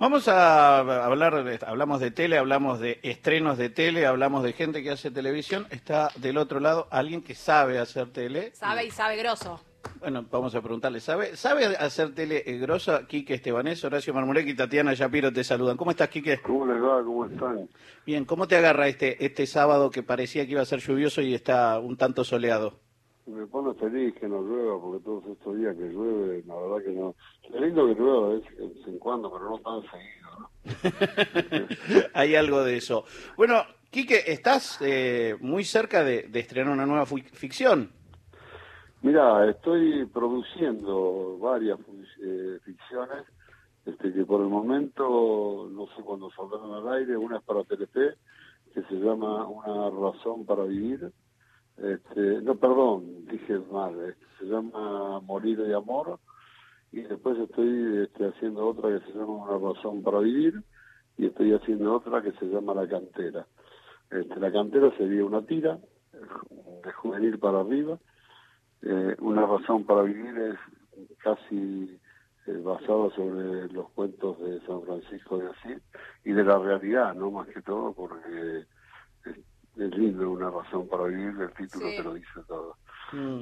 Vamos a hablar, hablamos de tele, hablamos de estrenos de tele, hablamos de gente que hace televisión. Está del otro lado alguien que sabe hacer tele. Sabe y sabe grosso. Bueno, vamos a preguntarle, ¿sabe hacer tele grosa? Quique Estebanés, Horacio Marmurek y Tatiana Yapiro te saludan. ¿Cómo estás, Quique? ¿Cómo les va? ¿Cómo están? Bien, ¿cómo te agarra este sábado que parecía que iba a ser lluvioso y está un tanto soleado? Me pone feliz que no llueva, porque todos estos días que llueve, la verdad que no. Es lindo que llueva de vez en cuando, pero no tan seguido, ¿no? Hay algo de eso. Bueno, Quique, estás muy cerca de estrenar una nueva ficción. Mirá, estoy produciendo varias ficciones, que por el momento no sé cuándo saldrán al aire. Una es para Telefe, que se llama Una razón para vivir. No, perdón, dije mal, se llama Morir de amor, y después estoy haciendo otra que se llama Una razón para vivir, y estoy haciendo otra que se llama La cantera. La cantera sería una tira de juvenil para arriba. Una razón para vivir es casi basada sobre los cuentos de San Francisco de Asís y de la realidad, no más que todo, porque es lindo Una razón para vivir, el título Sí. te lo dice todo. Mm.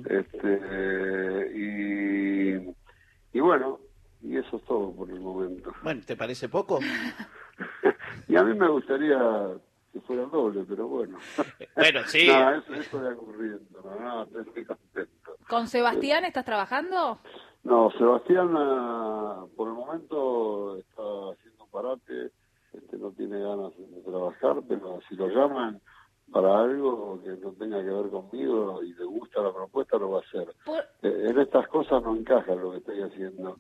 Y bueno, y eso es todo por el momento. Bueno, ¿te parece poco? Y a mí me gustaría que fuera doble, pero bueno. Bueno, sí. No, eso ya ocurriendo, no, estoy contento. ¿Con Sebastián estás trabajando? No, Sebastián por el momento está haciendo parate, no tiene ganas de trabajar, pero si lo llaman para algo que no tenga que ver conmigo y le gusta la propuesta, lo va a hacer. En estas cosas no encaja lo que estoy haciendo.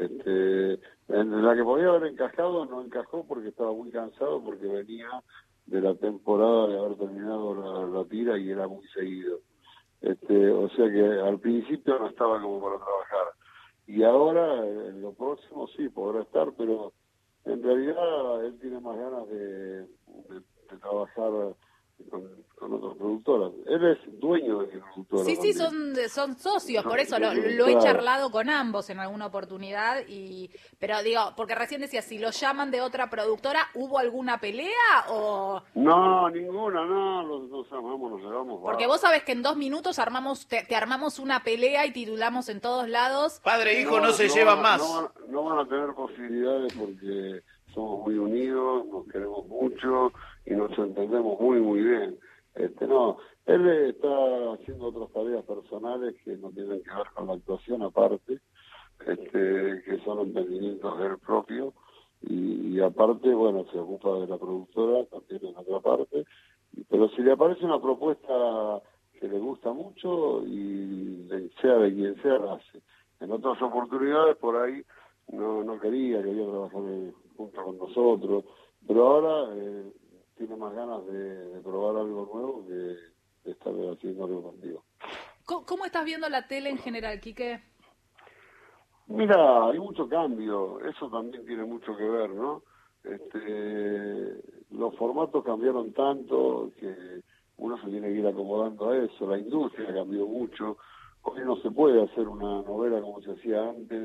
En la que podía haber encajado, no encajó porque estaba muy cansado, porque venía de la temporada de haber terminado la tira y era muy seguido. O sea que al principio no estaba como para trabajar. Y ahora, en lo próximo sí, podrá estar, pero en realidad él tiene más ganas de trabajar con otras productoras. Él es dueño de mi productora. Sí, sí, también. son socios, por eso lo he Claro. charlado con ambos en alguna oportunidad, pero digo, porque recién decía, si lo llaman de otra productora, ¿hubo alguna pelea o...? No, ninguna, no, nos amamos, nos llevamos. Porque vos sabés que en 2 minutos te armamos una pelea y titulamos en todos lados. Padre e hijo no se llevan más. No van a tener posibilidades porque somos muy unidos, nos queremos mucho y nos entendemos muy, muy bien. No, él está haciendo otras tareas personales que no tienen que ver con la actuación aparte, que son emprendimientos de él propio, y aparte, bueno, se ocupa de la productora también en otra parte, pero si le aparece una propuesta que le gusta mucho y sea de quien sea, la hace. En otras oportunidades por ahí no quería trabajar junto con nosotros, pero ahora tiene más ganas de probar algo nuevo que de estar haciendo algo contigo. ¿Cómo estás viendo la tele en general, Quique? Mira, hay mucho cambio, eso también tiene mucho que ver, ¿no? Los formatos cambiaron tanto que uno se tiene que ir acomodando a eso. La industria cambió mucho. Hoy no se puede hacer una novela como se hacía antes,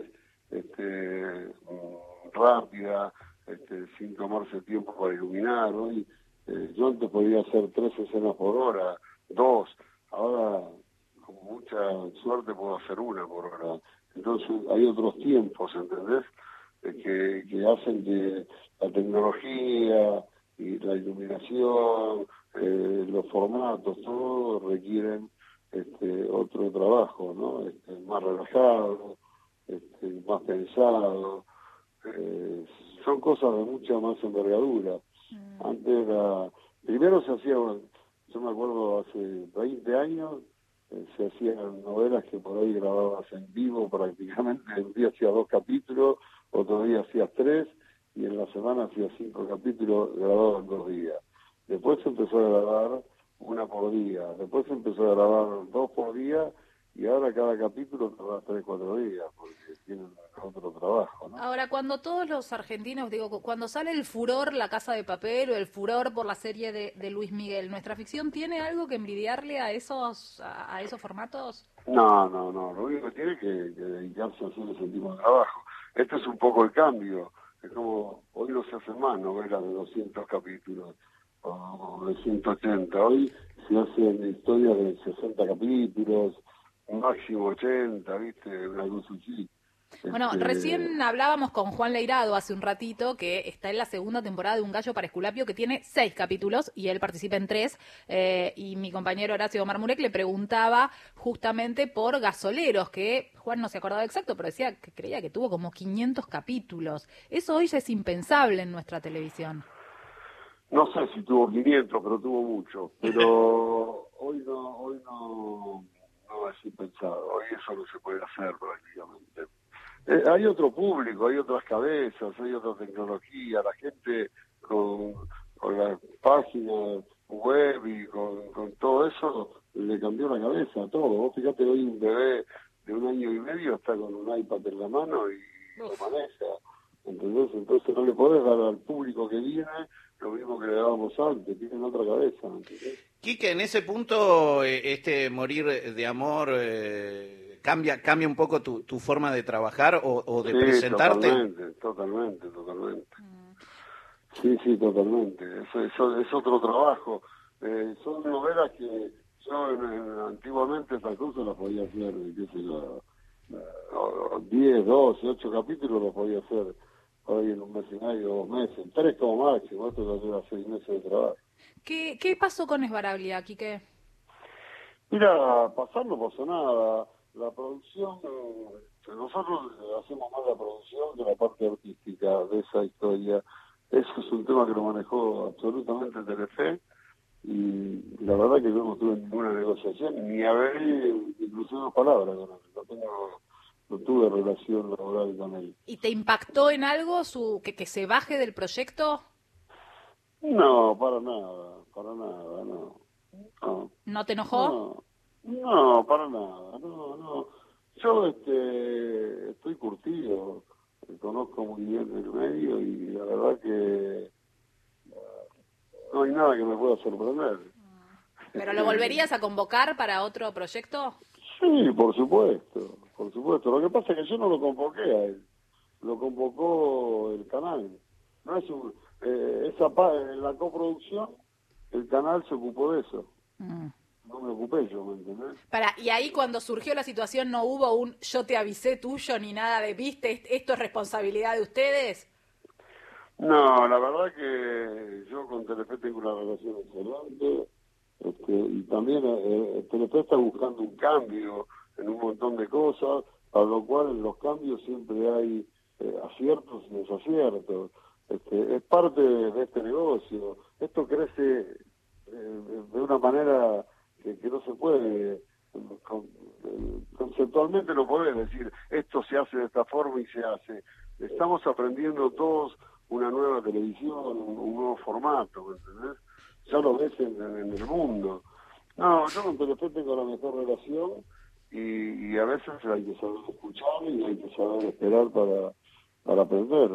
rápida, sin tomarse tiempo para iluminar. Hoy yo antes podía hacer 3 escenas por hora, 2. Ahora, con mucha suerte, puedo hacer 1 por hora. Entonces hay otros tiempos, ¿entendés? Que hacen que la tecnología y la iluminación, los formatos, todo requieren otro trabajo, ¿no? Más relajado, más pensado. Son cosas de mucha más envergadura. Antes primero se hacía, yo me acuerdo hace 20 años, se hacían novelas que por ahí grababas en vivo prácticamente. Un día hacías 2 capítulos, otro día hacías 3, y en la semana hacías 5 capítulos grabados en 2 días. Después se empezó a grabar 1 por día, después se empezó a grabar 2 por día, y ahora cada capítulo tarda 3, 4 días, porque tienen otro trabajo, ¿no? Ahora, cuando todos los argentinos, digo, cuando sale el furor La Casa de Papel o el furor por la serie de Luis Miguel, ¿nuestra ficción tiene algo que envidiarle a esos formatos? No, lo único que tiene es que dedicarse a hacer ese tipo de trabajo. Este es un poco el cambio. Es como, hoy no se hacen más novelas de 200 capítulos o de 180. Hoy se hacen historias de 60 capítulos, máximo 80, ¿viste? Una cosa así. Bueno, recién hablábamos con Juan Leirado hace un ratito, que está en la segunda temporada de Un gallo para Esculapio, que tiene 6 capítulos y él participa en 3. Y mi compañero Horacio Marmurek le preguntaba justamente por Gasoleros, que Juan no se acordaba exacto, pero decía que creía que tuvo como 500 capítulos. Eso hoy ya es impensable en nuestra televisión. No sé si tuvo 500, pero tuvo mucho. Pero hoy no es impensado. Hoy eso no se puede hacer prácticamente. Hay otro público, hay otras cabezas, hay otra tecnología, la gente con las páginas web y con todo eso le cambió la cabeza a todo. Vos fíjate, hoy un bebé de 1 año y medio está con un iPad en la mano y lo maneja, ¿entendés? Entonces no le podés dar al público que viene lo mismo que le dábamos antes, tienen otra cabeza, ¿entendés? Quique, en ese punto, morir de amor, cambia un poco tu forma de trabajar o de Sí, presentarte. totalmente. Sí, totalmente. Eso es otro trabajo. Son novelas que yo antiguamente estas cosas las podía hacer, qué sé yo, 10, 12, 8 capítulos los podía hacer hoy en un mes y medio, 2 meses, 3 como máximo, esto ya lleva 6 meses de trabajo. ¿Qué pasó con Esbaraglia, Quique? Mira, pasar no pasó nada. La producción, nosotros hacemos más la producción que la parte artística de esa historia. Eso es un tema que lo manejó absolutamente Telefe y la verdad que yo no tuve ninguna negociación, ni hablé incluso una palabra con él. No tuve relación laboral con él. ¿Y te impactó en algo que se baje del proyecto? No, para nada, no. ¿No te enojó? No, para nada, no. Yo estoy curtido, conozco muy bien el medio y la verdad que no hay nada que me pueda sorprender. ¿Pero lo volverías a convocar para otro proyecto? Sí, por supuesto. Lo que pasa es que yo no lo convoqué a él, lo convocó el canal. No es en la coproducción, el canal se ocupó de eso. No me ocupé yo, ¿me entendés? Y ahí cuando surgió la situación no hubo un yo te avisé tuyo ni nada de viste, esto es responsabilidad de ustedes. No, la verdad que yo con Telefe tengo una relación excelente y también Telefe está buscando un cambio en un montón de cosas, a lo cual en los cambios siempre hay aciertos y desaciertos. Es parte de este negocio. Esto crece de una manera que no se puede, conceptualmente no podés decir esto se hace de esta forma y se hace. Estamos aprendiendo todos una nueva televisión, un nuevo formato, ¿me entendés? Ya lo ves en el mundo. No, yo con Telefe tengo la mejor relación y a veces hay que saber escuchar y hay que saber esperar para aprender.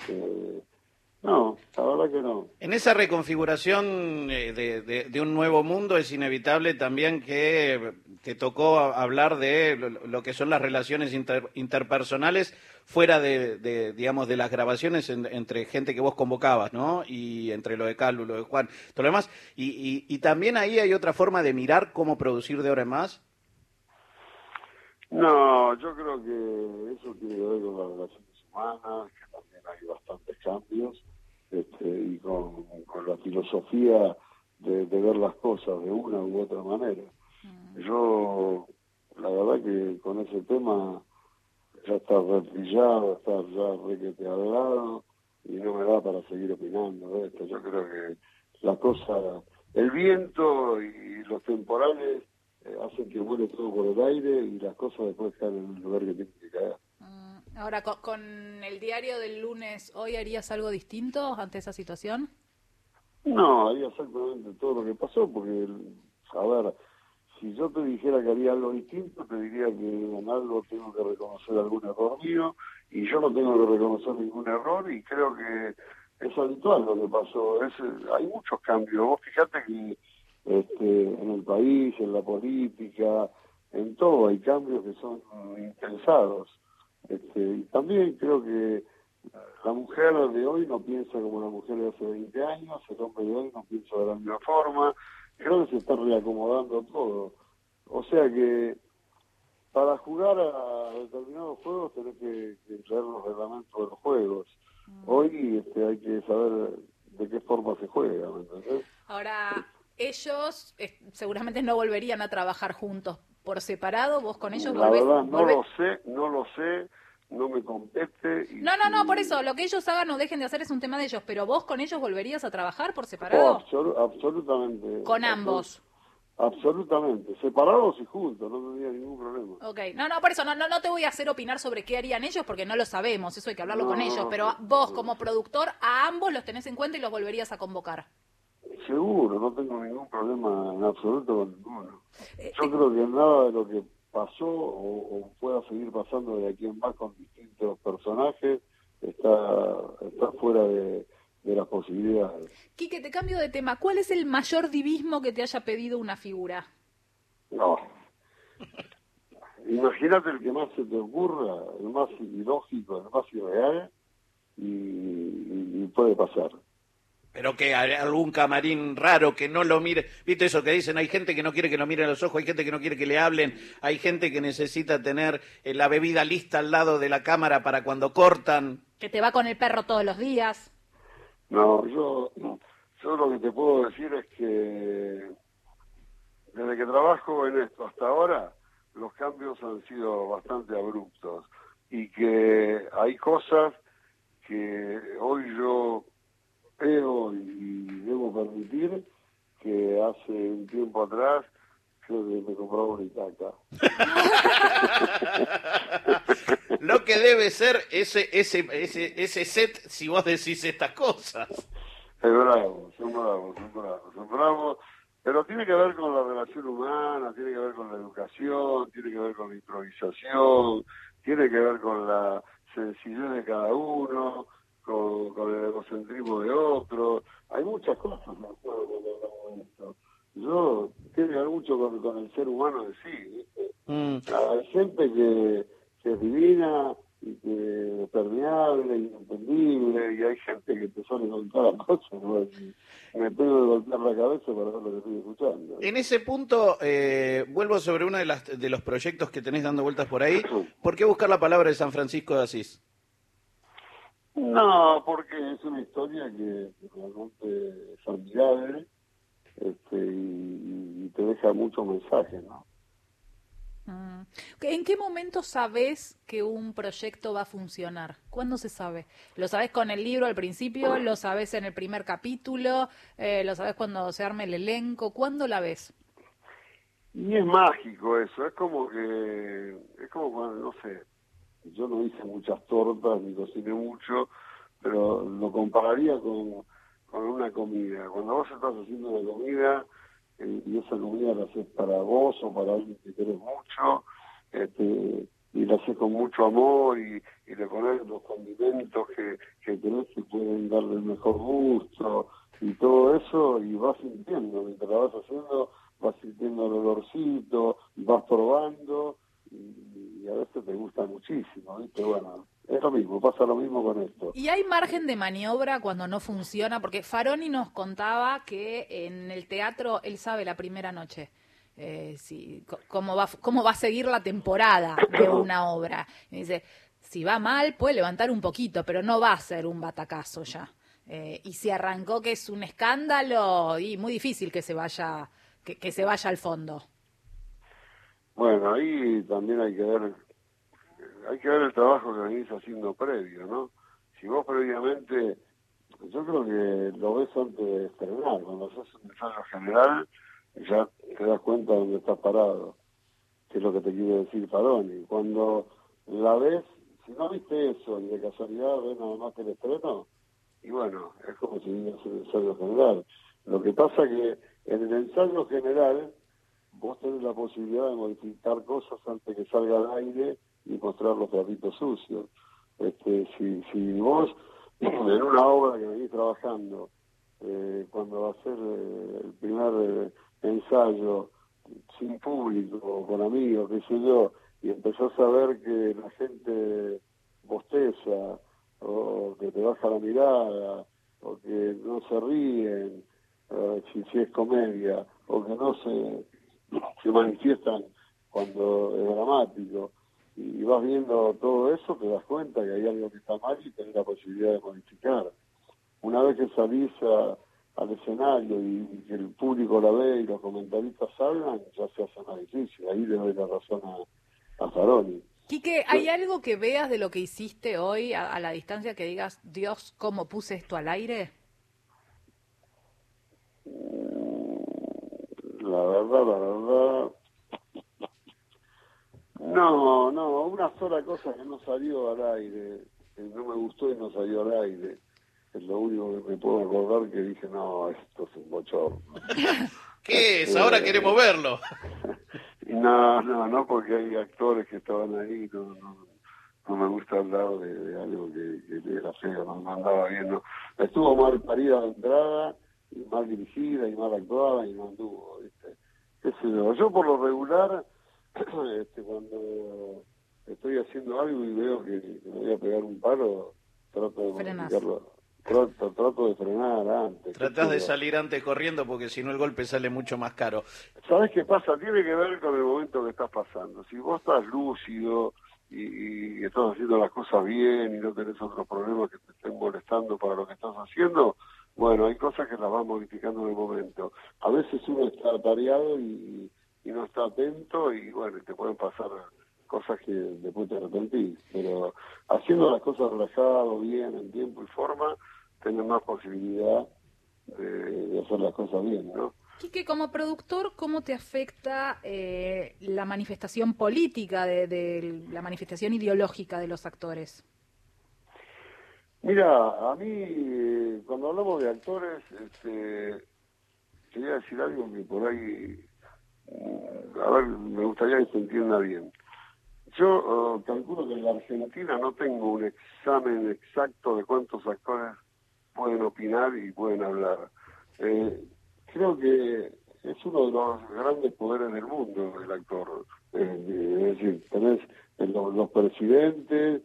No, la verdad que no. En esa reconfiguración de un nuevo mundo es inevitable también que te tocó hablar de lo que son las relaciones interpersonales fuera digamos, de las grabaciones entre gente que vos convocabas, ¿no? Y entre lo de Calu, lo de Juan, todo lo demás. Y también ahí hay otra forma de mirar cómo producir de ahora en más. No, yo creo que eso tiene que ver con las relaciones humanas, que también hay bastantes cambios, y con la filosofía de ver las cosas de una u otra manera. Yo, la verdad que con ese tema ya está retrillado, está ya requete hablado y no me da para seguir opinando de esto. Yo creo que la cosa, el viento y los temporales hacen que vuele todo por el aire y las cosas después caen en el lugar que tienen que caer. Ahora, con el diario del lunes, ¿hoy harías algo distinto ante esa situación? No, haría exactamente todo lo que pasó, porque, a ver, si yo te dijera que haría algo distinto, te diría que en algo tengo que reconocer algún error mío, y yo no tengo que reconocer ningún error, y creo que es habitual lo que pasó. Hay muchos cambios. Vos fijate que en el país, en la política, en todo hay cambios que son impensados. Y también creo que La mujer de hoy no piensa como la mujer de hace 20 años, el hombre de hoy no piensa de la misma forma, creo que se está reacomodando todo. O sea que para jugar a determinados juegos tenés que leer los reglamentos de los juegos. Hoy hay que saber de qué forma se juega, ¿me entendés? Ahora, ellos seguramente no volverían a trabajar juntos por separado, vos con ellos La volvés... verdad, no lo sé, no me compete. Y No, por eso, lo que ellos hagan o dejen de hacer es un tema de ellos, pero vos con ellos volverías a trabajar por separado. Absolutamente. Con ambos. Absolutamente, separados y juntos, no tendría ningún problema. Ok, por eso, no te voy a hacer opinar sobre qué harían ellos, porque no lo sabemos, eso hay que hablarlo con ellos, pero vos como productor, a ambos los tenés en cuenta y los volverías a convocar. Seguro, no tengo ningún problema en absoluto con ninguno. Yo creo que nada de lo que pasó o pueda seguir pasando de aquí en más con distintos personajes está fuera de las posibilidades. Quique, te cambio de tema. ¿Cuál es el mayor divismo que te haya pedido una figura? No. Imagínate el que más se te ocurra, el más ilógico, el más irreal, y puede pasar. Pero que hay algún camarín raro que no lo mire. ¿Viste eso que dicen? Hay gente que no quiere que lo miren a los ojos, hay gente que no quiere que le hablen, hay gente que necesita tener la bebida lista al lado de la cámara para cuando cortan. Que te va con el perro todos los días. No, yo lo que te puedo decir es que desde que trabajo en esto hasta ahora, los cambios han sido bastante abruptos y que hay cosas que hoy yo creo y debo permitir que hace un tiempo atrás creo que me compraba una Itaca. Lo que debe ser ese set si vos decís estas cosas. Son bravos, pero tiene que ver con la relación humana, tiene que ver con la educación, tiene que ver con la improvisación, tiene que ver con la sencillez de cada uno, con el egocentrismo de otro. Hay muchas cosas en el juego cuando hablamos de esto. Tiene que ver mucho con el ser humano en sí, ¿viste? Hay gente que es divina y que es permeable y entendible, y hay gente que te suele contar cosas, ¿no? Y me tengo que golpear la cabeza para ver lo que estoy escuchando. En ese punto, vuelvo sobre uno de los proyectos que tenés dando vueltas por ahí. ¿Por qué buscar la palabra de San Francisco de Asís? No, porque es una historia que realmente es admirable, y te deja muchos mensajes, ¿no? ¿En qué momento sabés que un proyecto va a funcionar? ¿Cuándo se sabe? ¿Lo sabés con el libro al principio? ¿Lo sabés en el primer capítulo? ¿Lo sabés cuando se arme el elenco? ¿Cuándo la ves? Y es mágico eso, es como cuando, no sé, yo no hice muchas tortas ni cociné mucho, pero lo compararía con una comida. Cuando vos estás haciendo una comida y esa comida la haces para vos o para alguien que querés mucho, y la haces con mucho amor y le pones los condimentos que tenés que pueden darle el mejor gusto y todo eso, y vas sintiendo, mientras la vas haciendo, vas sintiendo el olorcito, vas probando y a veces te gusta muchísimo, ¿viste? Bueno, es lo mismo, pasa lo mismo con esto. ¿Y hay margen de maniobra cuando no funciona? Porque Faroni nos contaba que en el teatro él sabe la primera noche cómo va a seguir la temporada de una obra. Y dice, si va mal puede levantar un poquito, pero no va a ser un batacazo ya. Y si arrancó que es un escándalo, y muy difícil que se vaya al fondo. Bueno, ahí también hay que ver el trabajo que venís haciendo previo, ¿no? Si vos previamente, yo creo que lo ves antes de estrenar, cuando haces un ensayo general, ya te das cuenta de dónde estás parado, que es lo que te quiere decir Faroni. Cuando la ves, si no viste eso y de casualidad ves nada más que el estreno, y bueno, es como si vieras el ensayo general. Lo que pasa que en el ensayo general vos tenés la posibilidad de modificar cosas antes que salga al aire y mostrar los trapitos sucios. Si vos en una obra que venís trabajando, cuando va a ser el primer ensayo sin público, con amigos, qué sé yo, y empezás a ver que la gente bosteza, o que te baja la mirada, o que no se ríen, si es comedia, o que no se manifiestan cuando es dramático. Y vas viendo todo eso, te das cuenta que hay algo que está mal y tenés la posibilidad de modificar. Una vez que salís al escenario y que el público la ve y los comentaristas hablan, ya se hace más difícil. Ahí le doy la razón a Faroni. Quique, ¿hay algo que veas de lo que hiciste hoy a la distancia que digas, Dios, ¿cómo puse esto al aire? La verdad, no, una sola cosa que no salió al aire, que no me gustó y no salió al aire, es lo único que me puedo acordar, que dije, no, esto es un bochorno. ¿Qué es? Ahora queremos verlo. No, porque hay actores que estaban ahí, no me gusta hablar de algo que era feo, no andaba bien, no. Estuvo mal parida de entrada, y mal dirigida, y mal actuada, y no anduvo, ¿viste? Qué sé yo. Yo por lo regular, cuando estoy haciendo algo y veo que me voy a pegar un palo, trato de modificarlo. Trato de frenar antes. Tratás de salir antes corriendo porque si no el golpe sale mucho más caro. ¿Sabes qué pasa? Tiene que ver con el momento que estás pasando. Si vos estás lúcido y estás haciendo las cosas bien y no tenés otros problemas que te estén molestando para lo que estás haciendo, bueno, hay cosas que las vas modificando en el momento. A veces uno está atareado y no está atento y bueno, te pueden pasar cosas que después te arrepentís. Pero haciendo las cosas relajado, bien, en tiempo y forma, tenés más posibilidad de hacer las cosas bien, ¿no? Quique, como productor, ¿cómo te afecta la manifestación política, de la manifestación ideológica de los actores? Mira, a mí, cuando hablamos de actores, quería decir algo que por ahí, a ver, me gustaría que se entienda bien. Yo calculo que en la Argentina no tengo un examen exacto de cuántos actores pueden opinar y pueden hablar. Creo que es uno de los grandes poderes del mundo, el actor. Es decir, tenés los presidentes,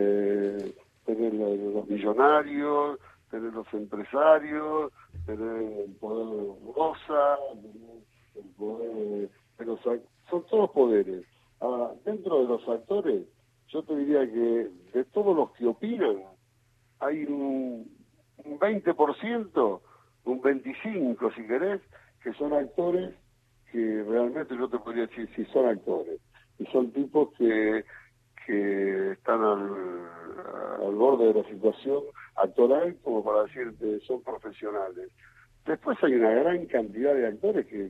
tenés los millonarios, tenés los empresarios, tenés el poder rosa, tenés el poder de los son todos poderes. Ahora, dentro de los actores, yo te diría que de todos los que opinan, hay un 20%, un 25% si querés, que son actores que realmente yo te podría decir si son actores. Y son tipos que están al borde de la situación actoral, como para decirte, son profesionales. Después hay una gran cantidad de actores que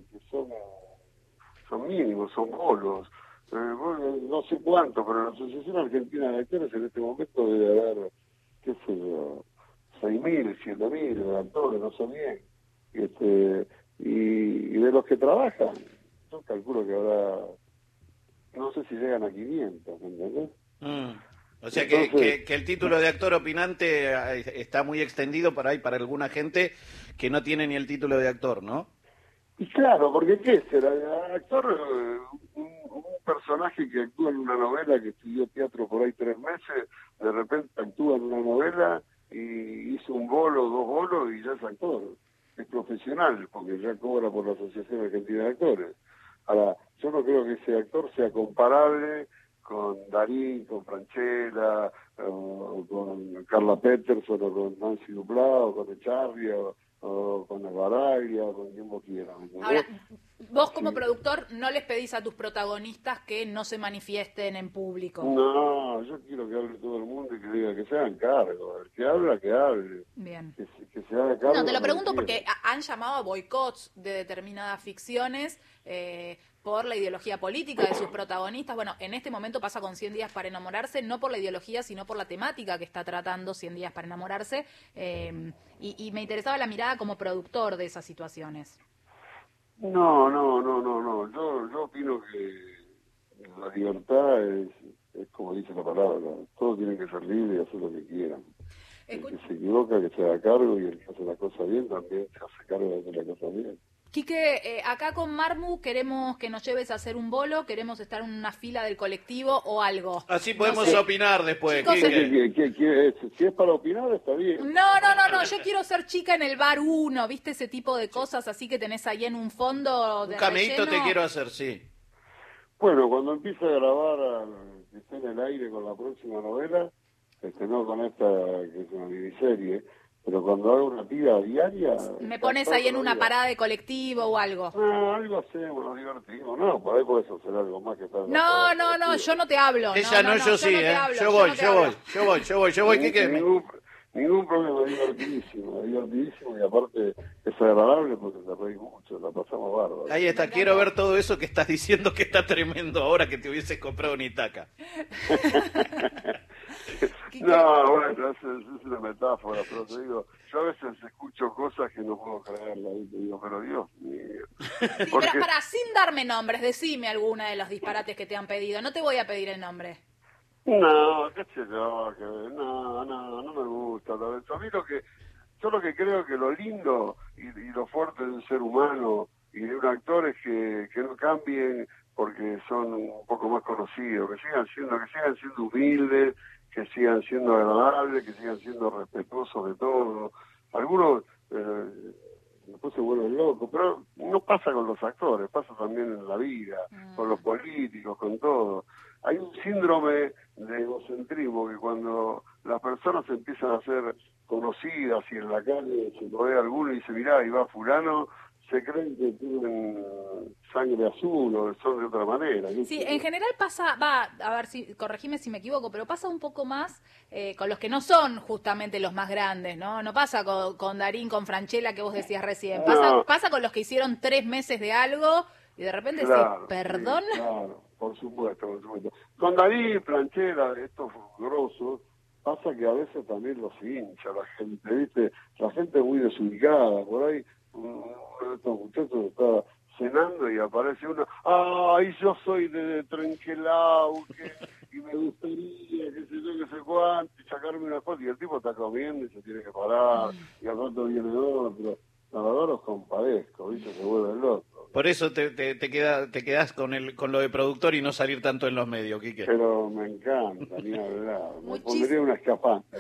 son mínimos, son bolos. No sé cuánto, pero la Asociación Argentina de Actores en este momento debe haber, qué sé yo, 6.000, 7.000 actores, no sé bien. Y de los que trabajan, yo calculo que habrá, no sé si llegan a 500, ¿me entendés? O sea Entonces, que el título de actor opinante está muy extendido para alguna gente que no tiene ni el título de actor, ¿no? y claro, porque ¿qué será? Actor, un personaje que actúa en una novela, que estudió teatro por ahí 3 meses, de repente actúa en una novela y hizo un bolo, 2 bolos y ya es actor. Es profesional, porque ya cobra por la Asociación Argentina de Actores. Ahora, yo no creo que ese actor sea comparable con Darín, con Franchella, o con Carla Peterson, o con Nancy Duplá, o con Echarria, o con Alvaraglia, o con quien vos quieras. Ahora, vos como Sí. productor no les pedís a tus protagonistas que no se manifiesten en público. No, yo quiero que hable todo el mundo y que diga que se hagan cargo. El que habla, que hable. Bien. Que se haga cargo. No, te lo de pregunto que porque quiera. han llamado a boicots de determinadas ficciones por la ideología política de sus protagonistas. Bueno, en este momento pasa con 100 días para enamorarse, no por la ideología, sino por la temática que está tratando 100 días para enamorarse. Y me interesaba la mirada como productor de esas situaciones. No. Yo opino que la libertad es como dice la palabra. Todos tienen que ser libres y hacer lo que quieran. El que se equivoca, que se haga cargo, y el que hace la cosa bien también se hace cargo de hacer la cosa bien. Quique, acá con Marmu queremos que nos lleves a hacer un bolo, queremos estar en una fila del colectivo o algo. Así podemos opinar después. Chicos, Si es para opinar, está bien. No, yo quiero ser chica en el bar 1, ¿viste ese tipo de cosas así que tenés ahí en un fondo de Un cameíto relleno? te quiero hacer, sí. Bueno, cuando empiece a grabar, que esté en el aire con la próxima novela, no con esta que es una miniserie, pero cuando haga una tira diaria... Me pones ahí en una parada de colectivo o algo. No, algo hacemos, nos divertimos. No, por ahí podés hacer algo más que estar... No, yo no te hablo. Ella no, yo sí, no te ¿eh? hablo, Yo voy, Quique. Ningún problema, divertidísimo y aparte es agradable porque te reís mucho, la pasamos bárbaro. Ahí está, quiero ver todo eso que estás diciendo que está tremendo ahora que te hubieses comprado un Itaca. No, bueno, es una metáfora, pero te digo, yo a veces escucho cosas que no puedo creerla y te digo, pero Dios mío. Sí, Porque... pero sin darme nombres, decime alguna de los disparates que te han pedido, no te voy a pedir el nombre. No, qué sé yo, no me gusta. A mí yo lo que creo que lo lindo y lo fuerte de un ser humano y de un actor es que no cambien porque son un poco más conocidos, que sigan siendo humildes, que sigan siendo agradables, que sigan siendo respetuosos de todo. Algunos después se vuelven locos, pero no pasa con los actores, pasa también en la vida, con los políticos, con todo. Hay un síndrome de egocentrismo que cuando las personas empiezan a ser conocidas y en la calle se lo ve a alguno y dice, mirá, ahí va fulano, se creen que tienen sangre azul o son de otra manera. Sí, en general pasa, a ver, si corregime si me equivoco, pero pasa un poco más con los que no son justamente los más grandes, ¿no? No pasa con Darín, con Franchella que vos decías recién, pasa con los que hicieron 3 meses de algo y de repente claro, ¿perdón? Sí, claro, por supuesto. Con Darín, Franchella, estos grosos, pasa que a veces también los hincha la gente, ¿viste? La gente es muy desubicada, por ahí uno de estos muchachos está cenando y aparece uno, ¡ay, yo soy de Trenquelau, y me gustaría, qué sé yo, qué sé cuánto, y sacarme una foto, y el tipo está comiendo y se tiene que parar, y al rato viene otro. La verdad los compadezco, ¿viste? Se vuelven locos. Por eso te quedás con lo de productor y no salir tanto en los medios, Quique. Pero me encanta, ni hablar. Me pondría una escapante.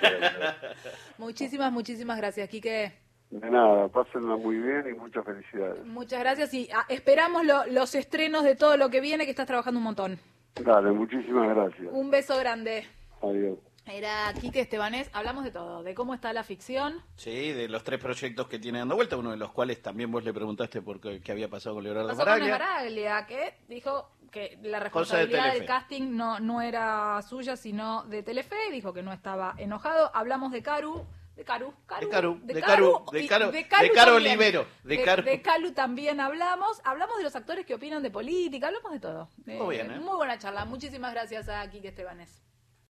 Muchísimas gracias, Quique. De nada, pásenla muy bien y muchas felicidades. Muchas gracias y esperamos los estrenos de todo lo que viene, que estás trabajando un montón. Dale, muchísimas gracias. Un beso grande. Adiós. Era Quique Estebanés, hablamos de todo, de cómo está la ficción. Sí, de los 3 proyectos que tiene dando vuelta, uno de los cuales también vos le preguntaste por qué había pasado con Leonardo Baraglia. Baraglia, que dijo que la responsabilidad del casting no era suya, sino de Telefe, dijo que no estaba enojado. Hablamos de Caru Olivero. De Calu también hablamos de los actores que opinan de política, hablamos de todo. Muy bien, Muy buena charla, muchísimas gracias a Quique Estebanés.